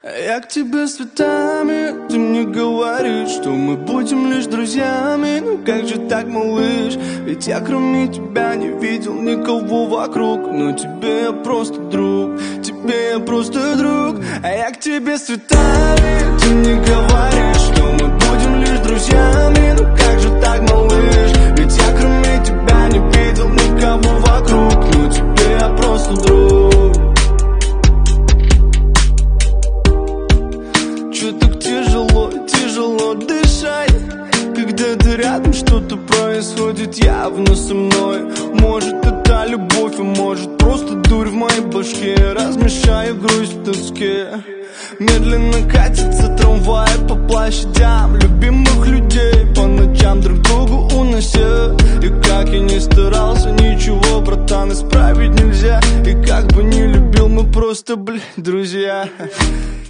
Я к тебе с цветами, ты мне говоришь, что мы будем лишь друзьями. Ну как же так, малыш? Ведь я кроме тебя не видел никого вокруг. Но тебе я просто друг, тебе я просто друг. А я к тебе с цветами, ты мне говоришь, что мы будем лишь друзьями. Ну как же так, малыш? Ведь я кроме тебя не видел никого вокруг. Но тебе я просто друг. Чё так тяжело дышать, когда ты рядом, что-то происходит явно со мной. Может это любовь, а может просто дурь в моей башке. Размешаю грусть в тоске. Медленно катится трамвай по площадям любимых людей, по ночам друг другу унося. И как я не старался, ничего, братан, исправить нельзя. И как бы не любил, мы просто, блядь, друзья.